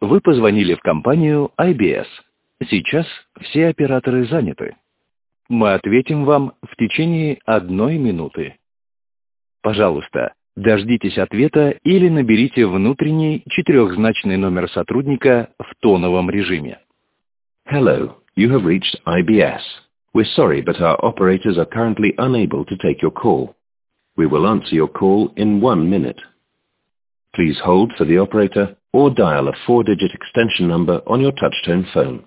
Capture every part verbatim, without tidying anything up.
Вы позвонили в компанию ай би эс. Сейчас все операторы заняты. Мы ответим вам в течение одной минуты. Пожалуйста, дождитесь ответа или наберите внутренний четырехзначный номер сотрудника в тоновом режиме. Hello, you have reached ай би эс. We're sorry, but our operators are currently unable to take your call. We will answer your call in one minute. Please hold for the operator or dial a four-digit extension number on your touch-tone phone.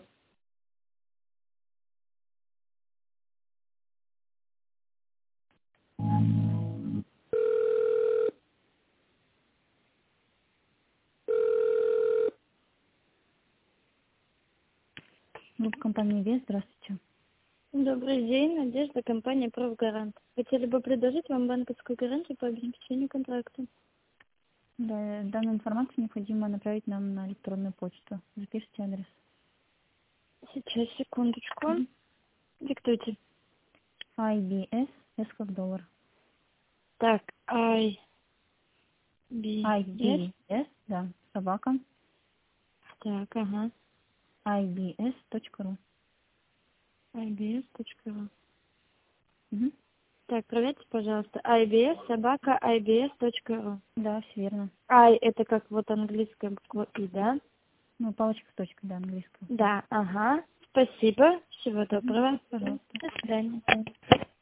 Группа компании ВЕС, здравствуйте. Добрый день, Надежда, компания «Профгарант». Хотели бы предложить вам банковскую гарантию по обеспечению контракта. Да, данную информацию необходимо направить нам на электронную почту. Запишите адрес. Сейчас, секундочку. Mm-hmm. Диктуйте. ай би эс, S как доллар. Так, I B S. ай би эс, да, собака. Так, ага. ай би эс точка ру. ай би эс точка ру. Угу. Так, проверьте, пожалуйста. ай би эс, собака, ай би эс точка ру. Да, все верно. I это как вот английская буква И, да? Ну, палочка с точкой, да, английская. Да, ага. Спасибо. Всего доброго. Пожалуйста. До свидания.